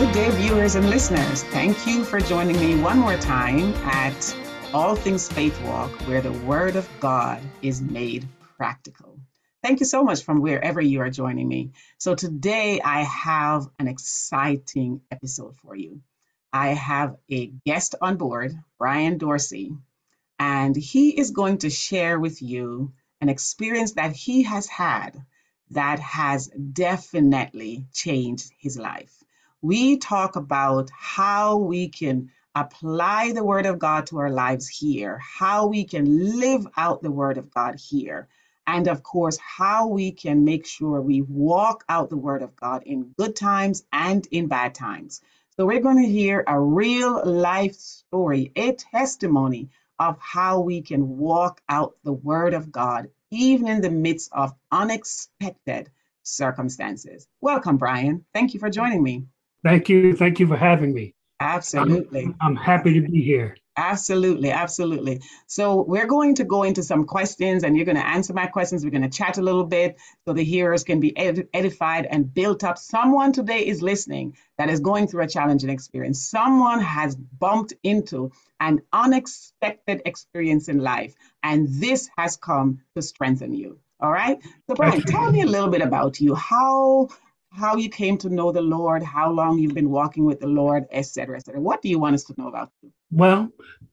Good day, viewers and listeners. Thank you for joining me one more time at All Things Faith Walk, where the Word of God is made practical. Thank you so much from wherever you are joining me. So today I have an exciting episode for you. I have a guest on board, Brian Dorsey, and he is going to share with you an experience that he has had that has definitely changed his life. We talk about how we can apply the Word of God to our lives here, how we can live out the Word of God here, and of course, how we can make sure we walk out the Word of God in good times and in bad times. So we're going to hear a real life story, a testimony of how we can walk out the Word of God, even in the midst of unexpected circumstances. Welcome, Brian. Thank you for joining me. Thank you. Thank you for having me. Absolutely. I'm happy to be here. Absolutely. Absolutely. So we're going to go into some questions and you're going to answer my questions. We're going to chat a little bit so the hearers can be edified and built up. Someone today is listening that is going through a challenging experience. Someone has bumped into an unexpected experience in life, and this has come to strengthen you. All right. So Brian, tell me a little bit about you. How you came to know the Lord, how long you've been walking with the Lord, et cetera, et cetera. What do you want us to know about you? Well,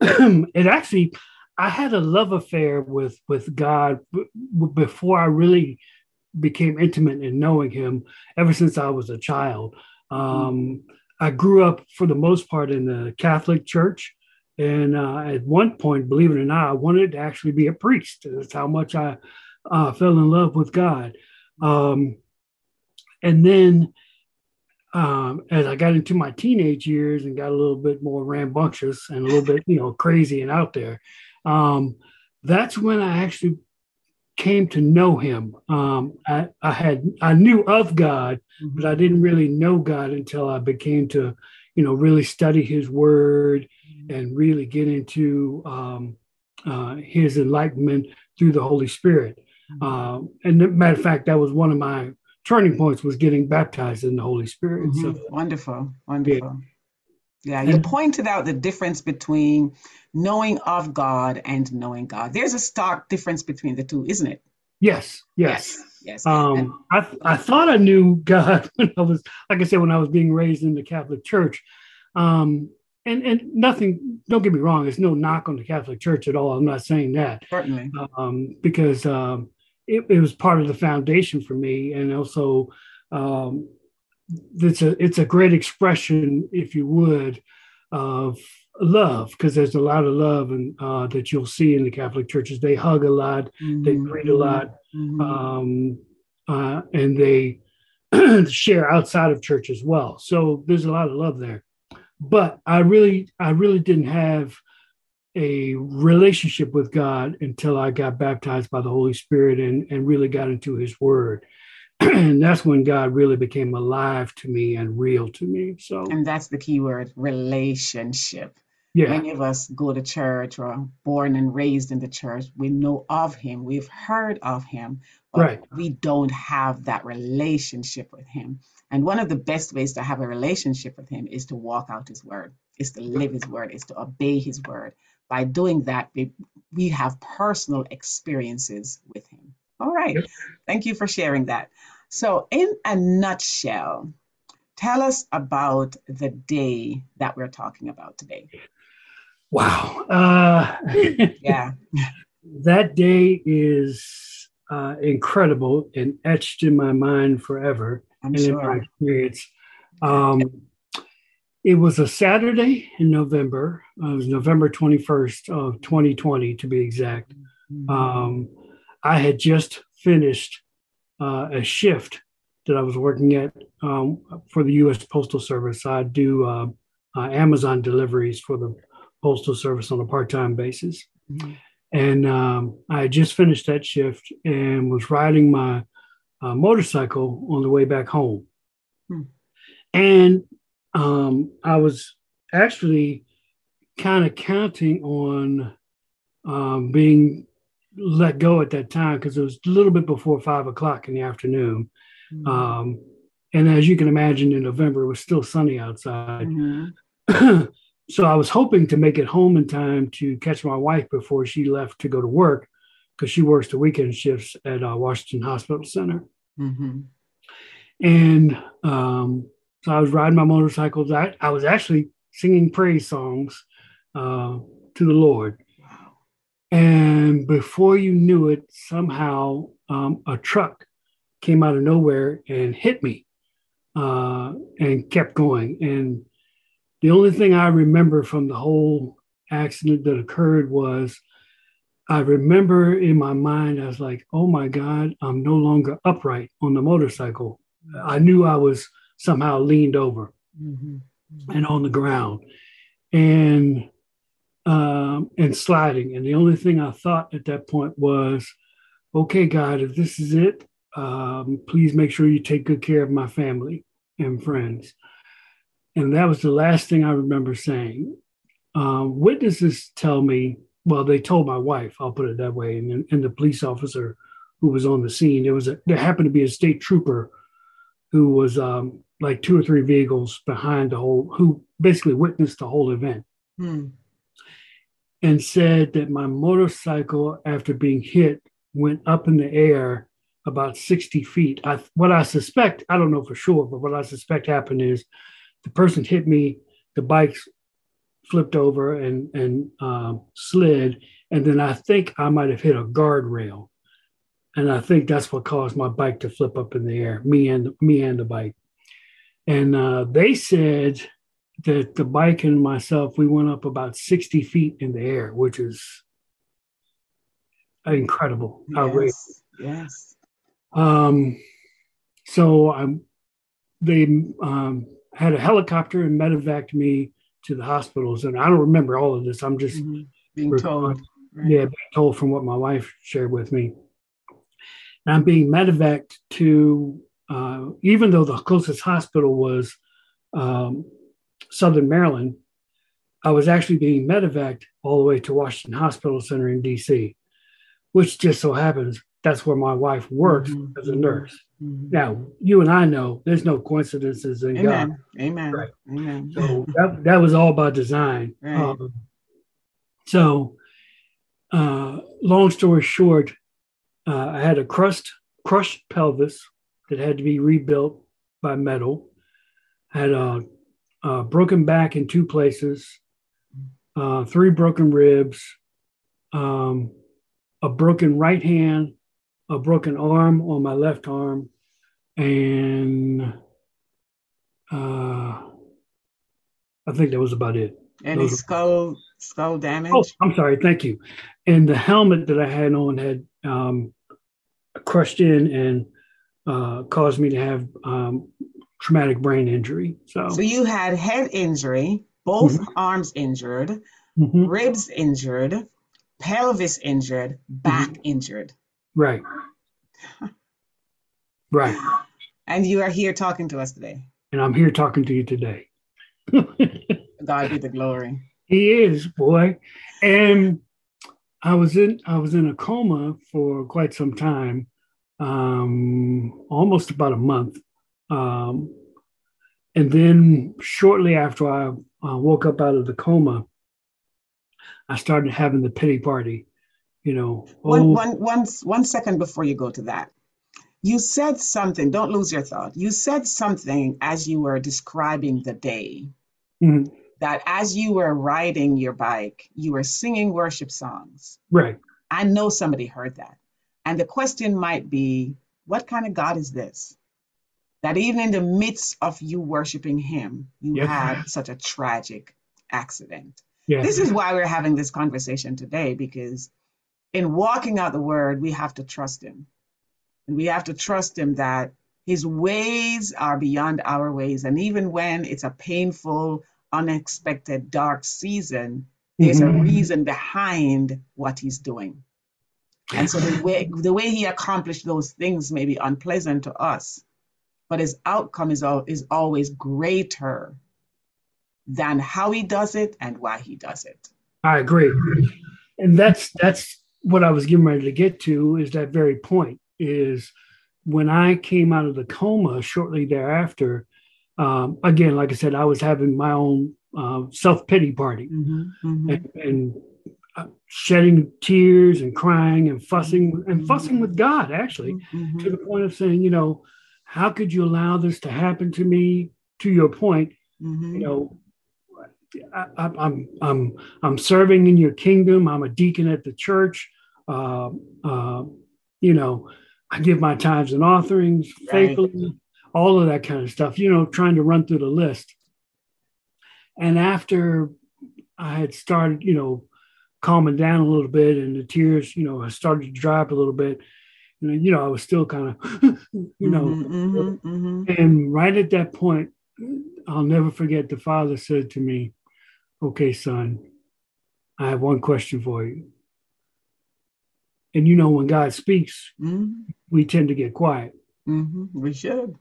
I had a love affair with God before I really became intimate in knowing Him. Ever since I was a child, I grew up for the most part in the Catholic Church, and at one point, believe it or not, I wanted to actually be a priest. That's how much I fell in love with God. And then as I got into my teenage years and got a little bit more rambunctious and a little bit, crazy and out there, that's when I actually came to know Him. I knew of God, but I didn't really know God until I began to, really study His Word and really get into His enlightenment through the Holy Spirit. And matter of fact, that was one of my turning points, was getting baptized in the Holy Spirit. So wonderful. Yeah, you pointed out the difference between knowing of God and knowing God. There's a stark difference between the two, isn't it? Yes. I thought I knew God when I was, like I said, when I was being raised in the Catholic Church. And nothing, don't get me wrong, there's no knock on the Catholic Church at all. I'm not saying that. Certainly. Because it was part of the foundation for me. And also, it's a great expression, if you would, of love, because there's a lot of love and that you'll see in the Catholic churches. They hug a lot, they greet a lot, and they share outside of church as well. So there's a lot of love there. But I really didn't have a relationship with God until I got baptized by the Holy Spirit and really got into His Word. And that's when God really became alive to me and real to me. And that's the key word, relationship. Yeah. Many of us go to church or are born and raised in the church. We know of Him. We've heard of Him, but we don't have that relationship with Him. And one of the best ways to have a relationship with Him is to walk out His Word, is to live His Word, is to obey His Word. By doing that, we have personal experiences with Him. All right. Yep. Thank you for sharing that. So in a nutshell, tell us about the day that we're talking about today. Wow. Yeah. That day is incredible and etched in my mind forever. I'm sure. In my experience. It was a Saturday in November. It was November 21st of 2020, to be exact. I had just finished a shift that I was working at for the U.S. Postal Service. I do Amazon deliveries for the Postal Service on a part-time basis. And I had just finished that shift and was riding my motorcycle on the way back home. And I was actually kind of counting on being let go at that time, because it was a little bit before 5 o'clock in the afternoon. And as you can imagine, in November, it was still sunny outside. Mm-hmm. So I was hoping to make it home in time to catch my wife before she left to go to work, because she works the weekend shifts at Washington Hospital Center. Mm-hmm. And so I was riding my motorcycles. I was actually singing praise songs to the Lord. Wow. And before you knew it, somehow a truck came out of nowhere and hit me and kept going. And the only thing I remember from the whole accident that occurred was I remember in my mind, I was like, oh my God, I'm no longer upright on the motorcycle. I knew I was somehow leaned over Mm-hmm. and on the ground and sliding. And the only thing I thought at that point was, okay, God, if this is it, please make sure you take good care of my family and friends. And that was the last thing I remember saying. Witnesses tell me, well, they told my wife, I'll put it that way, and the police officer who was on the scene. There happened to be a state trooper who was like 2 or 3 vehicles behind who basically witnessed the whole event. And said that my motorcycle, after being hit, went up in the air about 60 feet. What I suspect, I don't know for sure, but what I suspect happened is the person hit me, the bike flipped over and slid, and then I think I might have hit a guardrail. And I think that's what caused my bike to flip up in the air, me and the bike. And they said that the bike and myself, we went up about 60 feet in the air, which is incredible. Yes. Yes. So they had a helicopter and medevaced me to the hospitals. And I don't remember all of this. I'm just being told. Right? Yeah, being told from what my wife shared with me. And I'm being medevaced to, even though the closest hospital was Southern Maryland, I was actually being medevaced all the way to Washington Hospital Center in DC, which just so happens that's where my wife works as a nurse. Now, you and I know there's no coincidences in God. Amen. Right. Amen. So that was all by design. Right. Long story short, I had a crushed pelvis that had to be rebuilt by metal. I had a broken back in 2 places, 3 broken ribs, a broken right hand, a broken arm on my left arm, and I think that was about it. Any skull damage? Oh, I'm sorry. Thank you. And the helmet that I had on had crushed in and caused me to have traumatic brain injury. So you had head injury, both arms injured, ribs injured, pelvis injured, back injured. Right. Right. And you are here talking to us today. And I'm here talking to you today. God be the glory. He is, boy. And I was in a coma for quite some time, almost about a month. And then shortly after I woke up out of the coma, I started having the pity party, you know. One second before you go to that. You said something, don't lose your thought. You said something as you were describing the day, that as you were riding your bike, you were singing worship songs. Right. I know somebody heard that. And the question might be, what kind of God is this? That even in the midst of you worshiping him, you had such a tragic accident. Yes. This is why we're having this conversation today, because in walking out the word, we have to trust him. And we have to trust him that his ways are beyond our ways. And even when it's a painful, unexpected, dark season, there's a reason behind what he's doing. And so the way he accomplished those things may be unpleasant to us, but his outcome is always greater than how he does it and why he does it. I agree. And that's what I was getting ready to get to, is that very point, is when I came out of the coma shortly thereafter, again, like I said, I was having my own self-pity party and shedding tears and crying and fussing with God, actually, to the point of saying, how could you allow this to happen to me? To your point, I'm serving in your kingdom. I'm a deacon at the church. I give my tithes and offerings faithfully, all of that kind of stuff, trying to run through the list. And after I had started, calming down a little bit and the tears, I started to dry up a little bit. And, I was still kind of, and right at that point, I'll never forget the Father said to me, okay, son, I have one question for you. And when God speaks, we tend to get quiet. We should.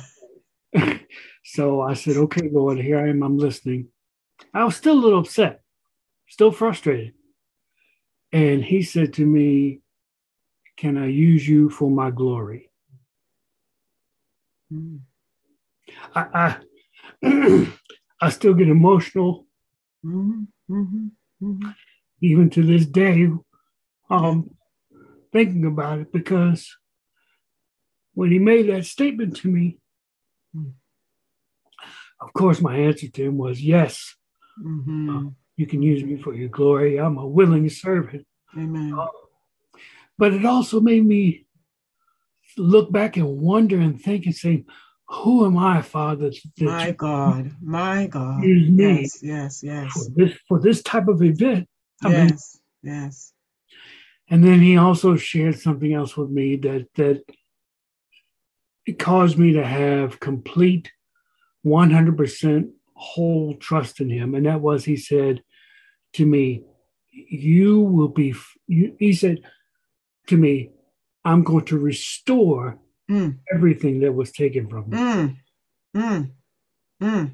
So I said, okay, Lord, here I am, I'm listening. I was still a little upset, still frustrated. And he said to me, can I use you for my glory? I still get emotional, even to this day, thinking about it, because when he made that statement to me, of course, my answer to him was yes. You can use me for your glory. I'm a willing servant. Amen. But it also made me look back and wonder and think and say, who am I, Father? My God. Use me. Yes. For this type of event. Yes. And then he also shared something else with me that it caused me to have complete 100% whole trust in him. And that was, he said to me, he said to me, I'm going to restore everything that was taken from me.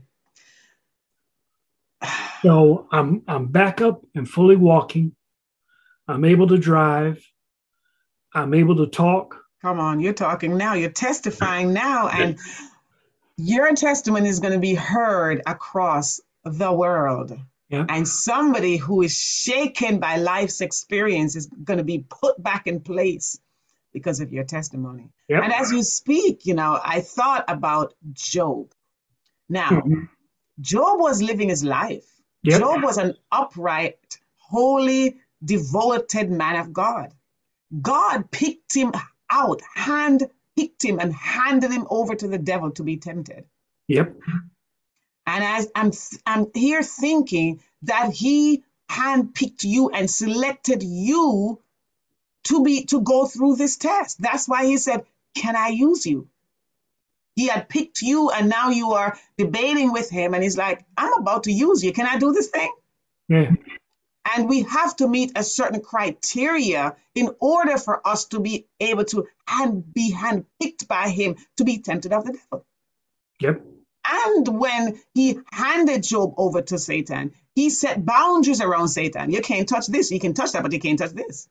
So I'm back up and fully walking. I'm able to drive. I'm able to talk. Come on, you're talking now. You're testifying now. And your testimony is going to be heard across the world. Yeah. And somebody who is shaken by life's experience is going to be put back in place because of your testimony. Yep. And as you speak, I thought about Job. Now, Job was living his life. Yep. Job was an upright, holy, devoted man of God. God picked him out, hand-picked him and handed him over to the devil to be tempted. Yep. And as I'm here thinking that he handpicked you and selected you to go through this test. That's why he said, can I use you? He had picked you and now you are debating with him and he's like, I'm about to use you. Can I do this thing? Yeah. And we have to meet a certain criteria in order for us to be able to be handpicked by him to be tempted of the devil. Yep. And when he handed Job over to Satan, he set boundaries around Satan. You can't touch this. You can touch that, but you can't touch this.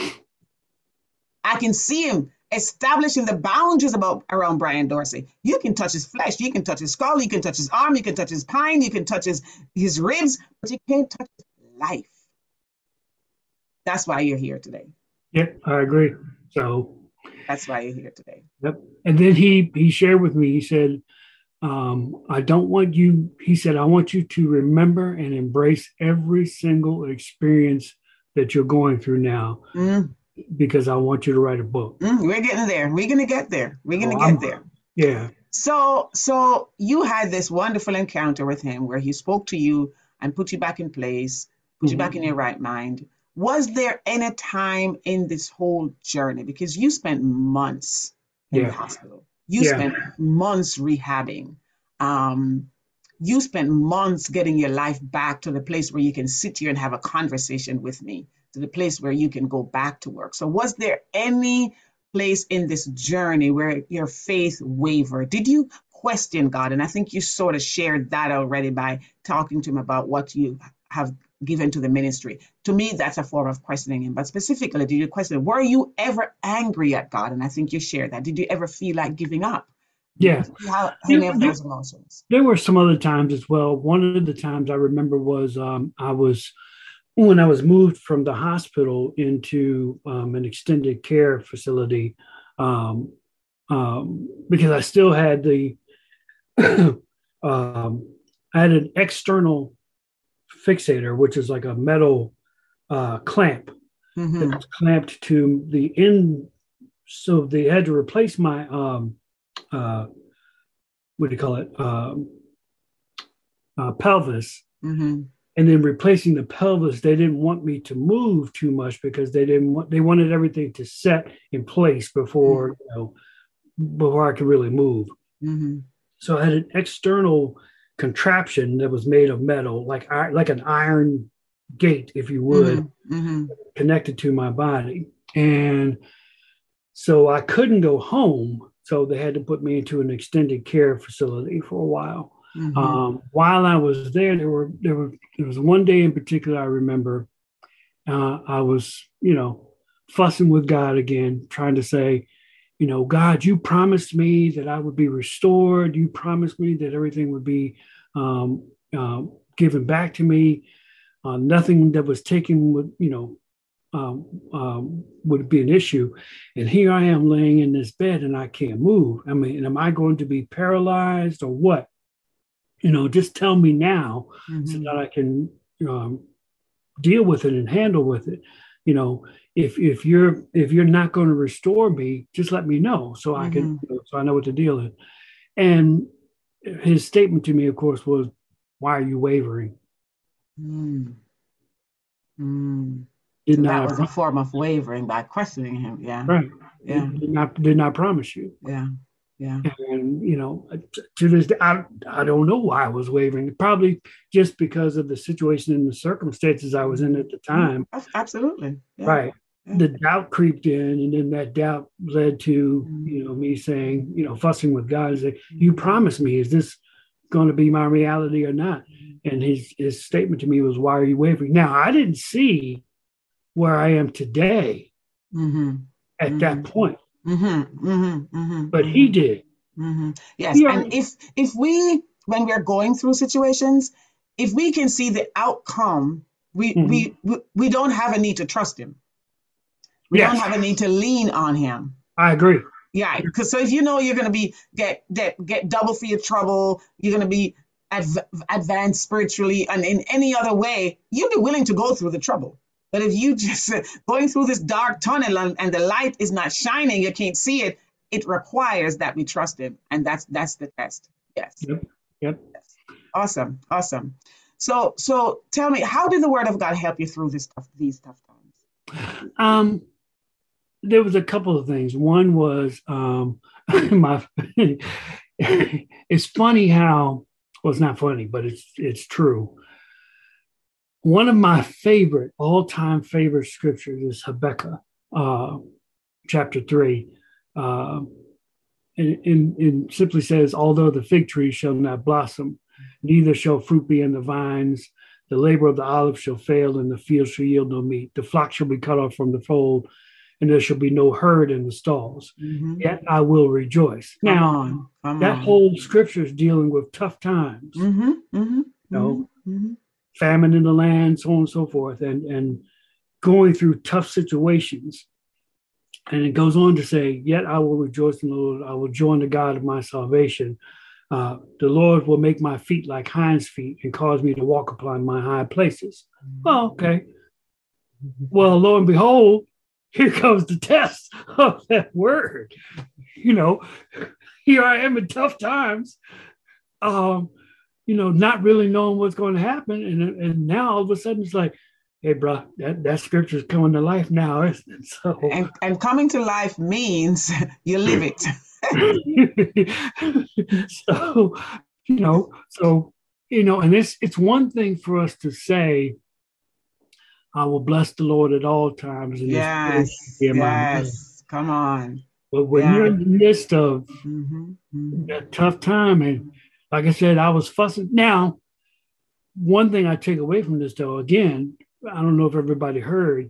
I can see him establishing the boundaries around Brian Dorsey. You can touch his flesh. You can touch his skull. You can touch his arm. You can touch his spine. You can touch his ribs, but you can't touch his life. That's why you're here today. Yep, I agree. So that's why you're here today. Yep. And then he shared with me, he said, I don't want you, he said, I want you to remember and embrace every single experience that you're going through now, because I want you to write a book. We're getting there. We're going to get there. We're going to get there. Yeah. So you had this wonderful encounter with him where he spoke to you and put you back in place, put you back in your right mind. Was there any time in this whole journey, because you spent months in the hospital, you spent months rehabbing, you spent months getting your life back to the place where you can sit here and have a conversation with me, to the place where you can go back to work. So was there any place in this journey where your faith wavered? Did you question God? And I think you sort of shared that already by talking to him about what you have given to the ministry. To me, that's a form of questioning him. But specifically, did you question, were you ever angry at God? And I think you shared that. Did you ever feel like giving up? Yeah. How There, any of there, those emotions? there were some other times as well. One of the times I remember was when I was moved from the hospital into an extended care facility, um, because I still had I had an external fixator, which is like a metal clamp that was clamped to the end. So they had to replace my what do you call it? Pelvis. And then replacing the pelvis, they didn't want me to move too much because they wanted everything to set in place before before I could really move. So I had an external contraption that was made of metal, like an iron gate, if you would, connected to my body. And so I couldn't go home. So they had to put me into an extended care facility for a while. While I was there, there was one day in particular I remember. I was, fussing with God again, trying to say, God, you promised me that I would be restored. You promised me that everything would be given back to me. Nothing that was taken would be an issue. And here I am laying in this bed and I can't move. I mean, am I going to be paralyzed or what? Just tell me now so that I can deal with it and handle with it. If you're not going to restore me, just let me know so I can so I know what the deal is. And his statement to me, of course, was, "Why are you wavering?" So that was a form of wavering by questioning him. Yeah. Right. Yeah. Did not promise you. Yeah. Yeah. And, to this day, I don't know why I was wavering. Probably just because of the situation and the circumstances I was in at the time. Absolutely. Yeah. Right. Yeah. The doubt creeped in, and then that doubt led to, me saying, fussing with God, saying, "You promised me, is this going to be my reality or not?" And his statement to me was, "Why are you wavering?" Now, I didn't see where I am today at that point. But he did. Yes. And if we, when we're going through situations, if we can see the outcome, we don't have a need to trust him. We don't have a need to lean on him. I agree. Yeah. Because so if you're going to be get double for your trouble, you're going to be advanced spiritually and in any other way, you'll be willing to go through the trouble. But if you just going through this dark tunnel and the light is not shining, you can't see it, it requires that we trust him. And that's the test. Yes. Yep. Yes. Awesome. So tell me, how did the word of God help you through these tough times? There was a couple of things. One was it's funny how, well, it's not funny, but it's true. One of my all-time favorite scriptures is Habakkuk, chapter 3. And simply says, "Although the fig tree shall not blossom, neither shall fruit be in the vines, the labor of the olive shall fail, and the field shall yield no meat. The flock shall be cut off from the fold, and there shall be no herd in the stalls. Yet I will rejoice." Now, that whole scripture is dealing with tough times. Famine in the land, so on and so forth, and going through tough situations. And it goes on to say, "Yet I will rejoice in the Lord. I will join the God of my salvation. The Lord will make my feet like hinds' feet and cause me to walk upon my high places." Well, okay. Well, lo and behold, here comes the test of that word. Here I am in tough times. Not really knowing what's going to happen. And now all of a sudden it's like, hey, bro, that scripture is coming to life now, isn't it? So, and coming to life means you live it. And it's one thing for us to say, "I will bless the Lord at all times." And yes. Come on. But when you're in the midst of that tough time, and like I said, I was fussing. Now, one thing I take away from this, though, again, I don't know if everybody heard,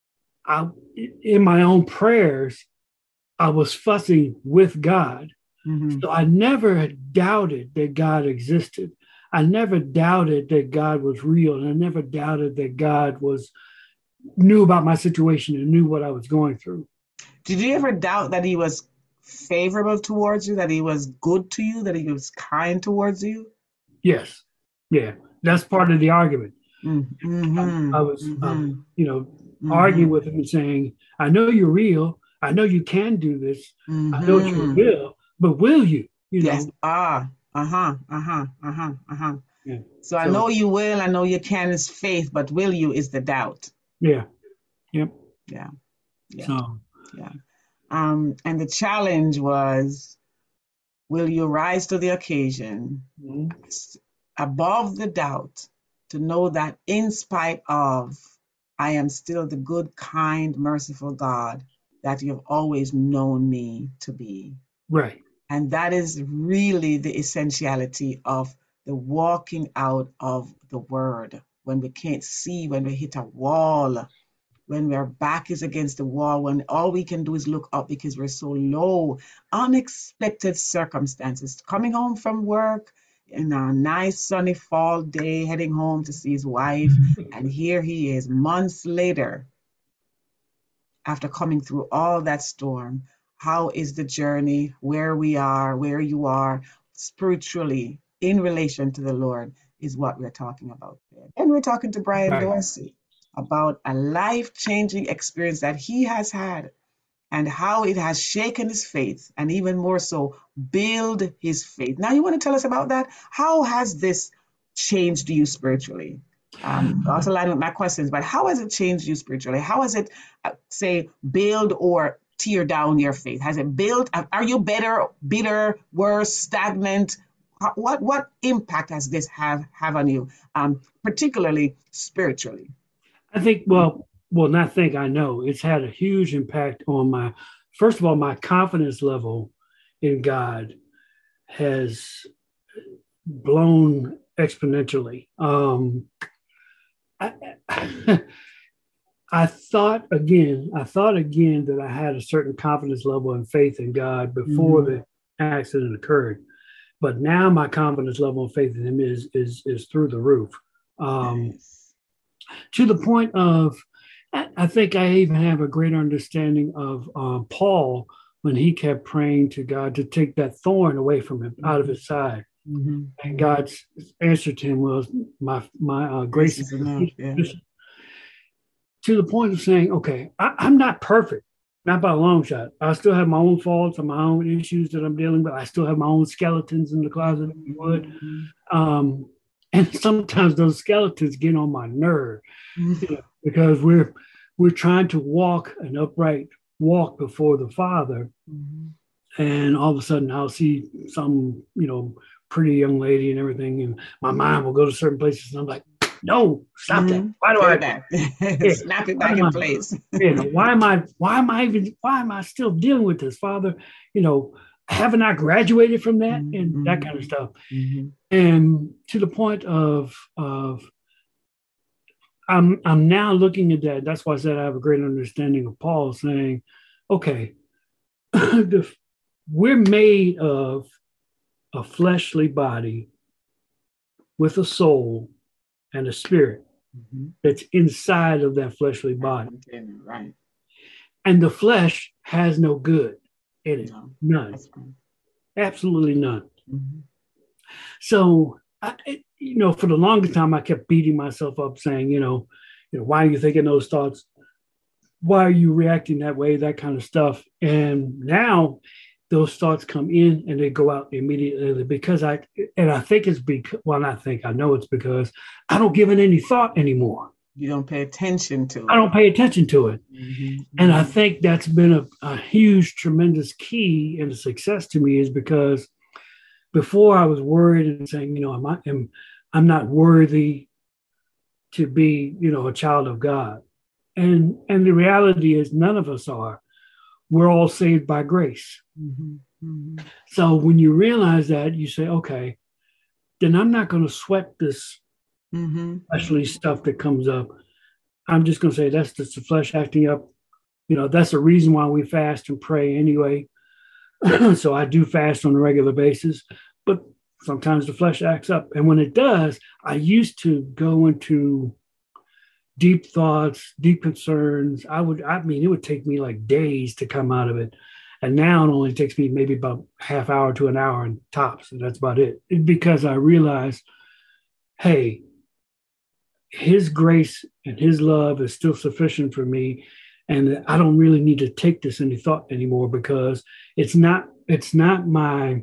in my own prayers, I was fussing with God. Mm-hmm. So I never doubted that God existed. I never doubted that God was real. And I never doubted that God knew about my situation and knew what I was going through. Did you ever doubt that he was favorable towards you, that he was good to you, that he was kind towards you? Yes. Yeah. That's part of the argument. Mm-hmm. I was, Mm-hmm. arguing with him and saying, I know you're real. I know you can do this. I know it's your Mm-hmm. will, but will you? Yes. Uh-huh. Uh-huh. Uh-huh. Uh-huh. Yeah. So I So, know you will, I know you can is faith, but will you is the doubt. yeah. Yep. Yeah. Yeah. So, Yeah. And the challenge was, will you rise to the occasion mhm. above the doubt to know that in spite of, I am still the good, kind, merciful God that you've always known me to be. Right. And that is really the essentiality of the walking out of the word. When we can't see, when we hit a wall, when our back is against the wall, when all we can do is look up because we're so low, unexpected circumstances, coming home from work in a nice sunny fall day, heading home to see his wife, and here he is months later, after coming through all that storm. How is the journey, where we are, where you are spiritually in relation to the Lord is what we're talking about there. And we're talking to Brian Right. Dorsey about a life-changing experience that he has had and how it has shaken his faith and even more so build his faith. Now you want to tell us about that? How has this changed you spiritually? Also align with my questions, but how has it changed you spiritually? How has it, say, build or tear down your faith? Has it built? Are you better, bitter, worse, stagnant? What impact has this have on you, particularly spiritually? I think, not think, I know it's had a huge impact on first of all, my confidence level in God has blown exponentially. I, I thought again that I had a certain confidence level and faith in God before Mm-hmm. the accident occurred, but now my confidence level and faith in Him is through the roof. Yes. To the point of, I think I even have a greater understanding of Paul when he kept praying to God to take that thorn away from him, out of his side. Mm-hmm. And God's answer to him was, my Grace grace is is enough. Yeah. sufficient." To the point of saying, okay, I'm not perfect, not by a long shot. I still have my own faults and my own issues that I'm dealing with. I still have my own skeletons in the closet, if you would. And sometimes those skeletons get on my nerve, because we're trying to walk an upright walk before the Father, and all of a sudden I'll see some, pretty young lady and everything, and my mind will go to certain places, and I'm like, no, stop that. Why do Get I? it back. Yeah, Snap it why back am in I? place. Why am I still dealing with this, Father? Haven't I graduated from that, and that kind of stuff? And to the point of I'm now looking at that. That's why I said I have a great understanding of Paul saying, okay, we're made of a fleshly body with a soul and a spirit that's inside of that fleshly body. Right. And the flesh has no good in it. No, none. Absolutely none. So, for the longest time, I kept beating myself up saying, why are you thinking those thoughts? Why are you reacting that way? That kind of stuff. And now those thoughts come in and they go out immediately because I think it's because, I know it's because I don't give it any thought anymore. You don't pay attention to it. I don't pay attention to it. And I think that's been a huge, tremendous key and a success to me, is because before I was worried and saying, I'm not worthy to be, a child of God. And the reality is none of us are. We're all saved by grace. So when you realize that, you say, okay, then I'm not going to sweat this especially stuff that comes up. I'm just going to say that's just the flesh acting up. That's the reason why we fast and pray anyway. So I do fast on a regular basis, but sometimes the flesh acts up. And when it does, I used to go into deep thoughts, deep concerns. It would take me like days to come out of it. And now it only takes me maybe about half hour to an hour and tops. And that's about it. Because I realize, hey, his grace and his love is still sufficient for me. And I don't really need to take this any thought anymore, because it's not my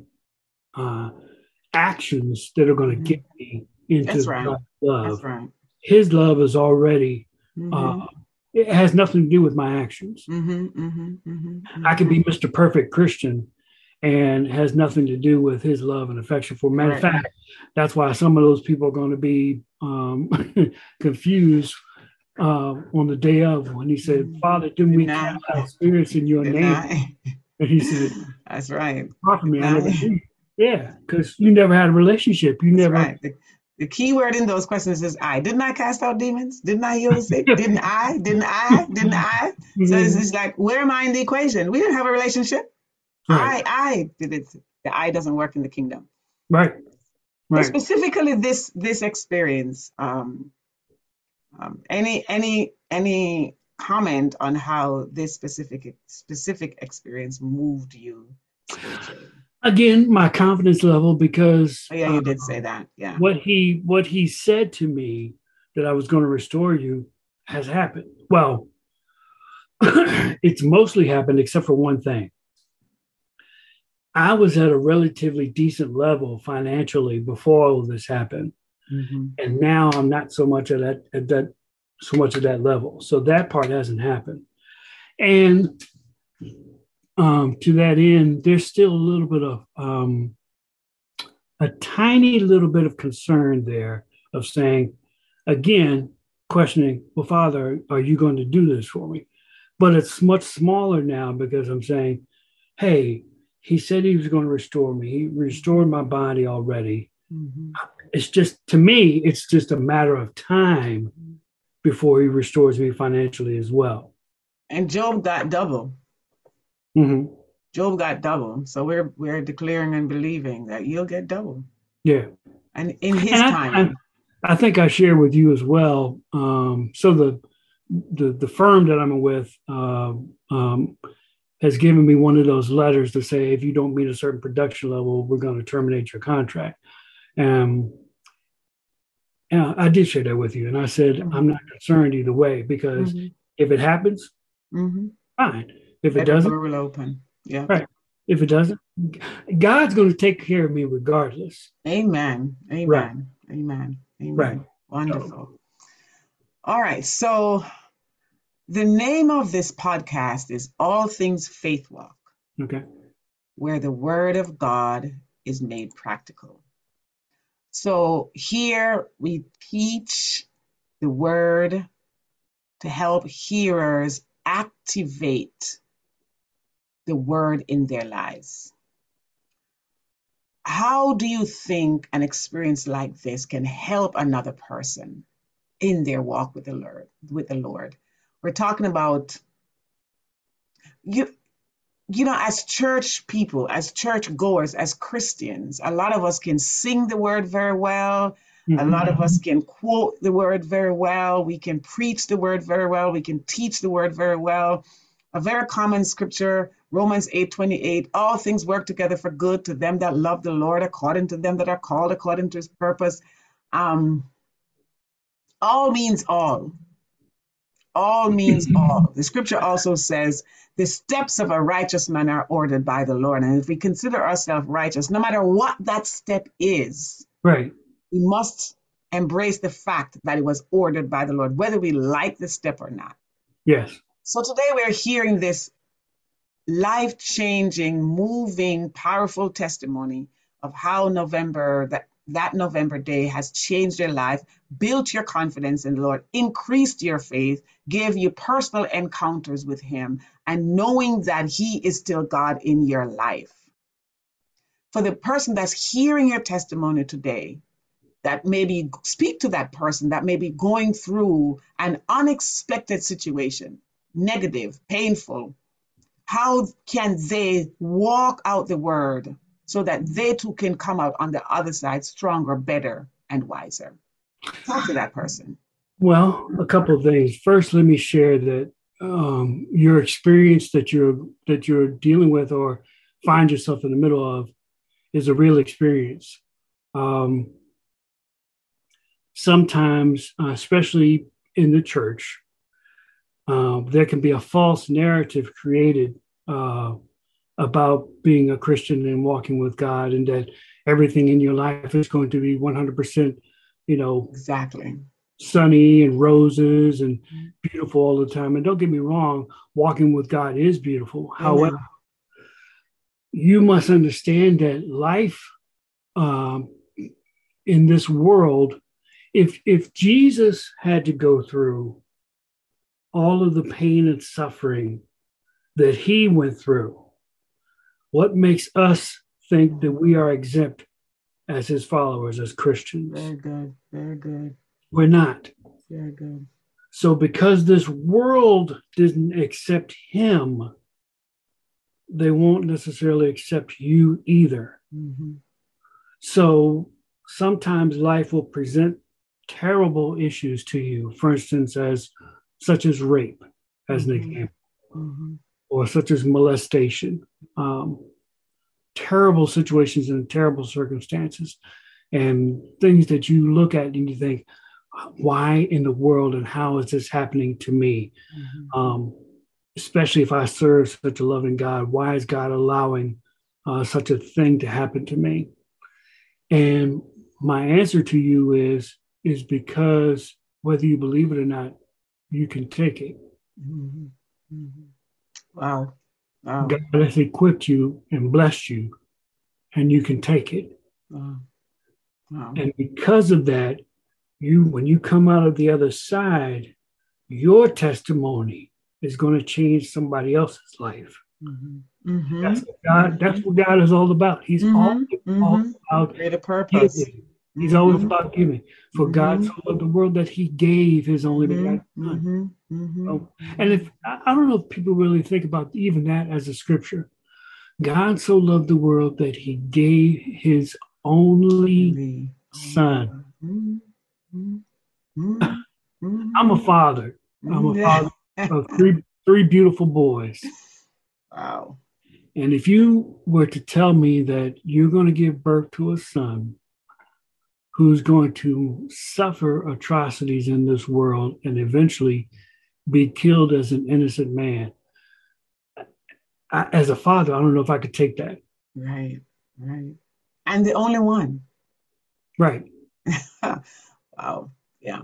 actions that are going to get me into God's love. That's right. His love is already, it has nothing to do with my actions. I can be Mr. Perfect Christian and has nothing to do with his love and affection for me. Matter of fact, that's why some of those people are going to be confused on the day of, when he said, Father, didn't we cast out spirits in your name? And he said, that's right. From me, I never did. Yeah, because you never had a relationship. You never. Right. The key word in those questions is I. Didn't I cast out demons? Didn't I heal the sick? Didn't I? So it's like, where am I in the equation? We didn't have a relationship. Right. I did it. The I doesn't work in the kingdom. Right. So specifically this experience, any comment on how this specific experience moved you spiritually? Again, my confidence level, because you did say that. Yeah. What he said to me, that I was going to restore you, has happened. Well, it's mostly happened except for one thing. I was at a relatively decent level financially before all of this happened. And now I'm not so much at that level. So that part hasn't happened. And to that end, there's still a little bit of a tiny little bit of concern there, of saying, again, questioning, well, Father, are you going to do this for me? But it's much smaller now, because I'm saying, hey, he said he was going to restore me. He restored my body already. It's just, to me, it's just a matter of time before he restores me financially as well. And Job got double. Job got double. So we're declaring and believing that you'll get double. Yeah. And in his time. I think I share with you as well. So the firm that I'm with has given me one of those letters to say, if you don't meet a certain production level, we're going to terminate your contract. I did share that with you. And I said, I'm not concerned either way, because if it happens, fine. If it doesn't, we'll open. Yeah. Right. If it doesn't, God's going to take care of me regardless. Amen. Right. Amen. Right. Wonderful. All right. So the name of this podcast is All Things Faith Walk. Okay. Where the word of God is made practical. So here we teach the word to help hearers activate the word in their lives. How do you think an experience like this can help another person in their walk with the Lord? We're talking about, as church people, as church goers, as Christians, a lot of us can sing the word very well. A lot of us can quote the word very well. We can preach the word very well. We can teach the word very well. A very common scripture, Romans 8:28, all things work together for good to them that love the Lord, according to them that are called according to his purpose. All means all. All means all. The scripture also says the steps of a righteous man are ordered by the Lord. And if we consider ourselves righteous, no matter what that step is, right, we must embrace the fact that it was ordered by the Lord, whether we like the step or not. Yes. So today we're hearing this life-changing, moving, powerful testimony of how that November day has changed your life, built your confidence in the Lord, increased your faith, gave you personal encounters with him, and knowing that he is still God in your life. For the person that's hearing your testimony today, that maybe speak to that person that may be going through an unexpected situation, negative, painful. How can they walk out the word so that they too can come out on the other side stronger, better, and wiser? Talk to that person. Well, a couple of things. First, let me share that your experience that you're dealing with or find yourself in the middle of is a real experience. Sometimes, especially in the church, there can be a false narrative created about being a Christian and walking with God, and that everything in your life is going to be 100%, exactly, sunny and roses and beautiful all the time. And don't get me wrong, walking with God is beautiful. Amen. However, you must understand that life in this world, if Jesus had to go through all of the pain and suffering that he went through, what makes us think that we are exempt as his followers, as Christians? Very good, very good. We're not. Very good. So because this world didn't accept him, they won't necessarily accept you either. Mm-hmm. So sometimes life will present terrible issues to you, for instance, such as rape, as an example, or such as molestation, terrible situations and terrible circumstances, and things that you look at and you think, why in the world and how is this happening to me? Especially if I serve such a loving God, why is God allowing such a thing to happen to me? And my answer to you is because whether you believe it or not, you can take it. Wow. God has equipped you and blessed you, and you can take it. Wow. And because of that, when you come out of the other side, your testimony is going to change somebody else's life. That's what God is all about. He's all about greater purpose. Giving. He's always about giving. For God so loved the world that he gave his only begotten Son. And if I don't know if people really think about even that as a scripture. God so loved the world that he gave his only Son. I'm a father. I'm a father of three beautiful boys. Wow. And if you were to tell me that you're going to give birth to a son who's going to suffer atrocities in this world and eventually be killed as an innocent man, as a father, I don't know if I could take that. Right. And the only one. Right. Wow. Yeah.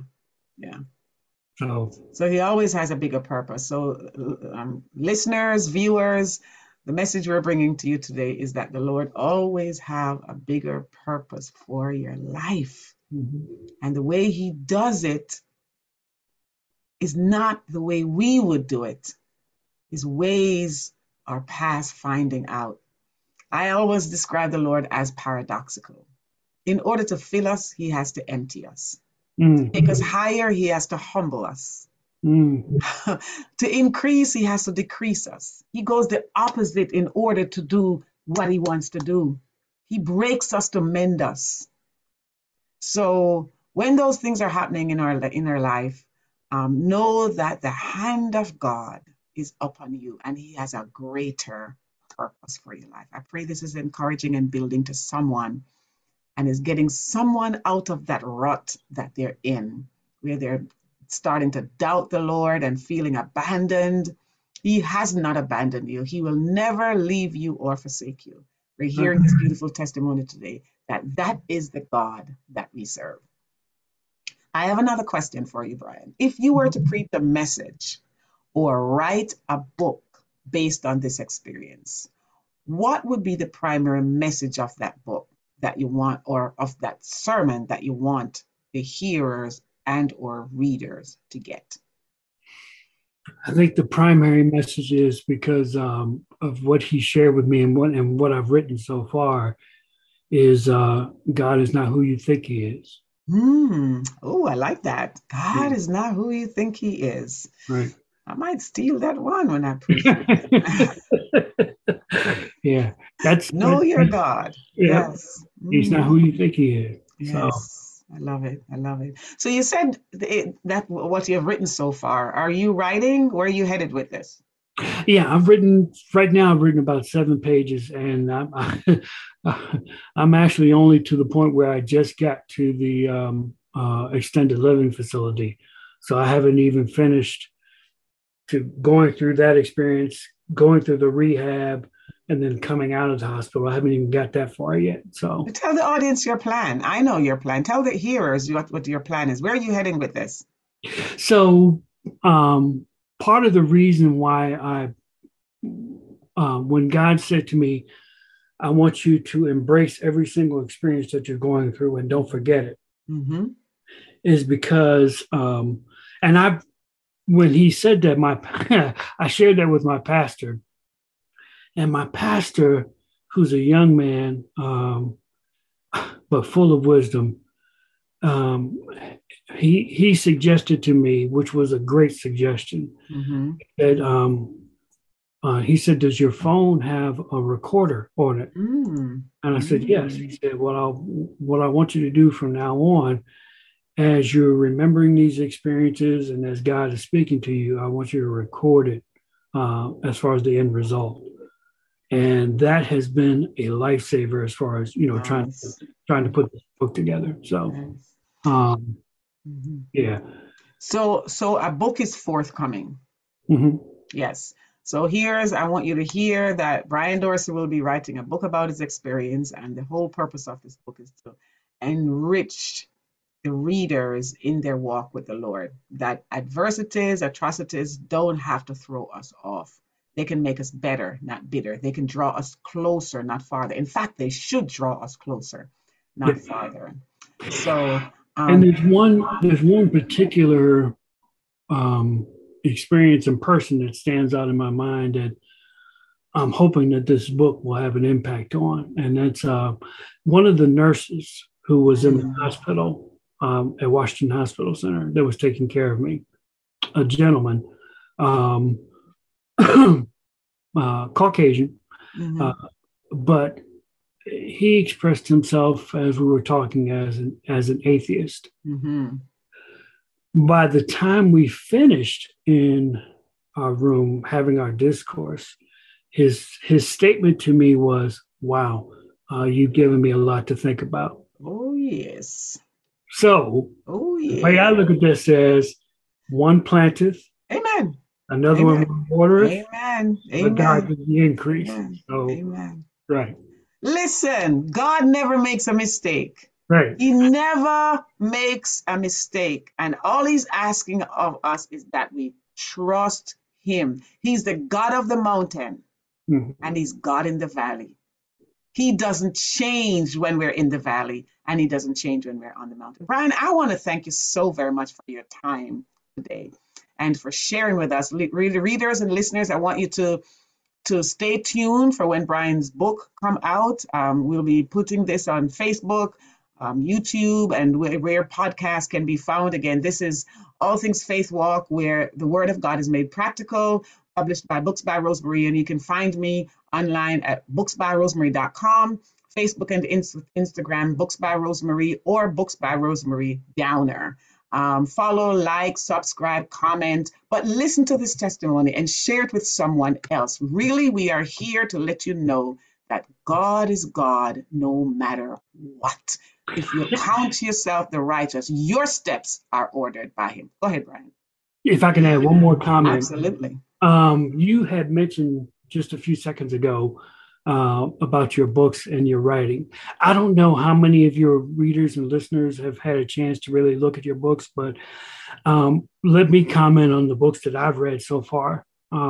So he always has a bigger purpose. So listeners, viewers, the message we're bringing to you today is that the Lord always have a bigger purpose for your life. And the way he does it is not the way we would do it. His ways are past finding out. I always describe the Lord as paradoxical. In order to fill us, he has to empty us. To take us higher, he has to humble us. To increase, he has to decrease us. He goes the opposite in order to do what he wants to do. He breaks us to mend us. So when those things are happening in our life, know that the hand of God is upon you and he has a greater purpose for your life. I pray this is encouraging and building to someone and is getting someone out of that rut that they're in, where they're starting to doubt the Lord and feeling abandoned. He has not abandoned you. He will never leave you or forsake you. We're hearing this beautiful testimony today that is the God that we serve. I have another question for you, Brian. If you were to preach a message or write a book based on this experience, what would be the primary message of that book that you want, or of that sermon that you want the hearers and or readers to get? I think the primary message is, because of what he shared with me and what I've written so far, is God is not who you think he is. Oh, I like that. God Yeah, is not who you think he is. right. I might steal that one when I proofread it. Yeah, Know your God. yep. Yes. He's not who you think he is. So Yes. I love it. I love it. So you said that what you have written so far. Are you writing? Where are you headed with this? yeah, I've written right now. I've written about 7 pages, and I'm actually only to the point where I just got to the extended living facility, so I haven't even finished to going through that experience, going through the rehab, and then coming out of the hospital. I haven't even got that far yet. So, Tell the audience your plan. I know your plan. Tell the hearers what your plan is. Where are you heading with this? so part of the reason why when God said to me, I want you to embrace every single experience that you're going through and don't forget it, Mm-hmm. is because, and when he said that, I shared that with my pastor, and my pastor, who's a young man, but full of wisdom, um, he suggested to me, which was a great suggestion, Mm-hmm. that he said, "Does your phone have a recorder on it?" Mm. And I said, "Yes." He Mm. said, "What I want you to do from now on, as you're remembering these experiences and as God is speaking to you, I want you to record it as far as the end result." And that has been a lifesaver as far as Nice. trying to put this book together. So, Nice. um, Mhm. yeah. So a book is forthcoming. Hmm. Yes. So I want you to hear that Brian Dorsey will be writing a book about his experience, and the whole purpose of this book is to enrich the readers in their walk with the Lord. That adversities, atrocities don't have to throw us off. They can make us better, not bitter. They can draw us closer, not farther. In fact, they should draw us closer, Yeah. not farther. So, And um, there's one particular um, experience in person that stands out in my mind that I'm hoping that this book will have an impact on. And that's one of the nurses who was in the mm, hospital at Washington Hospital Center that was taking care of me, a gentleman, um, Caucasian, uh, mhm, but he expressed himself as we were talking as an atheist. mhm. By the time we finished in our room having our discourse, his statement to me was, "Wow, you've given me a lot to think about." Oh, yes. So Oh, the way yeah. I look at this is one planteth, Amen. another Amen. one watereth, Amen. but God Amen. gives the increase. Amen. So Amen. right, Listen, God never makes a mistake. right. He never makes a mistake. And all he's asking of us is that we trust him. He's the God of the mountain Mhm. and he's God in the valley. He doesn't change when we're in the valley and he doesn't change when we're on the mountain. Brian, I want to thank you so very much for your time today and for sharing with us. Readers and listeners, I want you to stay tuned for when Brian's book come out. We'll be putting this on Facebook, YouTube, and where podcasts can be found. Again, this is All Things Faith Walk, where the Word of God is made practical, published by Books by Rosemary. And you can find me online at booksbyrosemary.com, Facebook and Instagram, Books by Rosemary or Books by Rosemary Downer. Follow, like, subscribe, comment, but listen to this testimony and share it with someone else. Really, we are here to let you know that God is God no matter what. If you count yourself the righteous, your steps are ordered by him. Go ahead, Brian. If I can add one more comment, Absolutely. you had mentioned just a few seconds ago about your books and your writing. I don't know how many of your readers and listeners have had a chance to really look at your books, but let me comment on the books that I've read so far.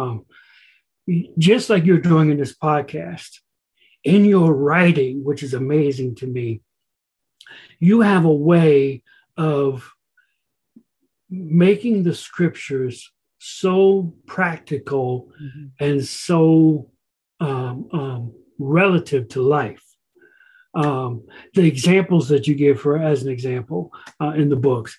Just like you're doing in this podcast, in your writing, which is amazing to me, you have a way of making the scriptures so practical Mhm. and so relative to life. The examples that you give for as an example in the books.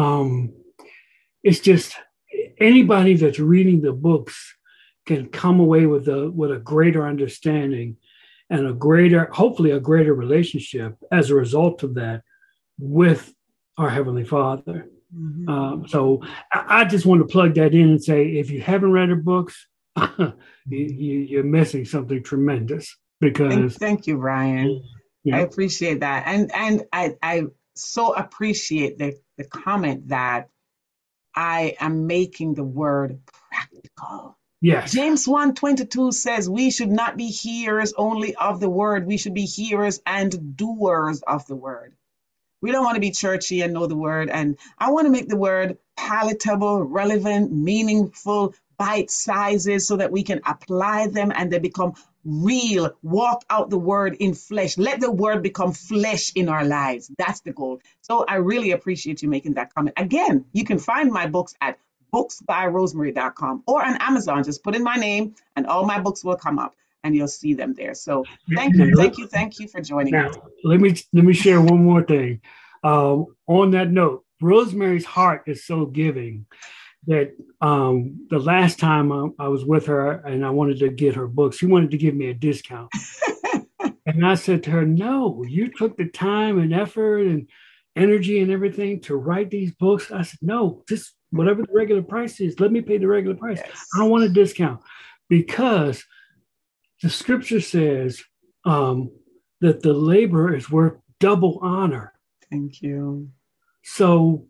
It's just anybody that's reading the books can come away with a greater understanding and hopefully a greater relationship as a result of that with our Heavenly Father. Mm-hmm. So I just want to plug that in and say, if you haven't read her books, you're missing something tremendous. Because thank you, Brian. Yeah. I appreciate that, and I so appreciate the comment that I am making the word practical. Yes. James 1:22 says we should not be hearers only of the word. We should be hearers and doers of the word. We don't want to be churchy and know the word. And I want to make the word palatable, relevant, meaningful, bite sizes so that we can apply them and they become real. Walk out the word in flesh. Let the word become flesh in our lives. That's the goal. So I really appreciate you making that comment. Again, you can find my books at booksbyrosemary.com or on Amazon. Just put in my name and all my books will come up and you'll see them there. So thank you for joining us. Let me share one more thing. On that note, Rosemary's heart is so giving that the last time I was with her and I wanted to get her books, she wanted to give me a discount. And I said to her, no, you took the time and effort and energy and everything to write these books. I said, no, just whatever the regular price is, let me pay the regular price. Yes. I don't want a discount, because the scripture says that the laborer is worth double honor. Thank you. So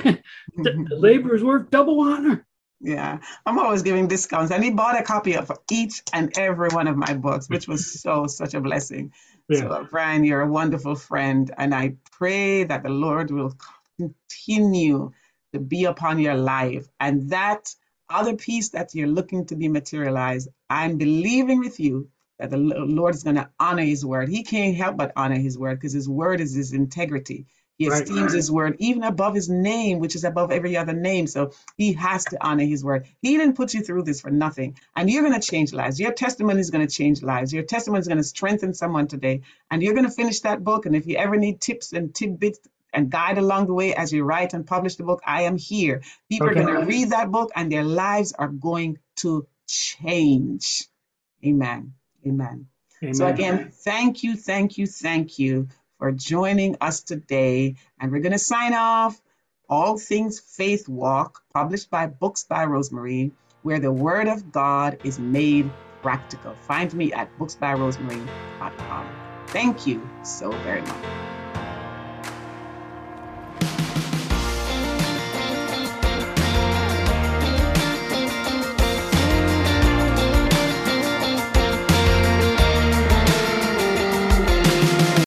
the laborer is worth double honor. Yeah, I'm always giving discounts. And he bought a copy of each and every one of my books, which was such a blessing. Yeah. So, Brian, you're a wonderful friend. And I pray that the Lord will continue to be upon your life. And that other piece that you're looking to be materialized, I'm believing with you that the Lord is going to honor his word. He can't help but honor his word because his word is his integrity. He esteems his word even above his name, which is above every other name. So he has to honor his word. He didn't put you through this for nothing. And you're going to change lives. Your testimony is going to change lives. Your testimony is going to strengthen someone today. And you're going to finish that book. And if you ever need tips and tidbits and guide along the way as you write and publish the book, I am here. People are going to read that book and their lives are going to change. Amen. Amen. Amen. So again, thank you for joining us today. And we're going to sign off. All Things Faith Walk, published by Books by Rosemary, where the word of God is made practical. Find me at booksbyrosemary.com. Thank you so very much.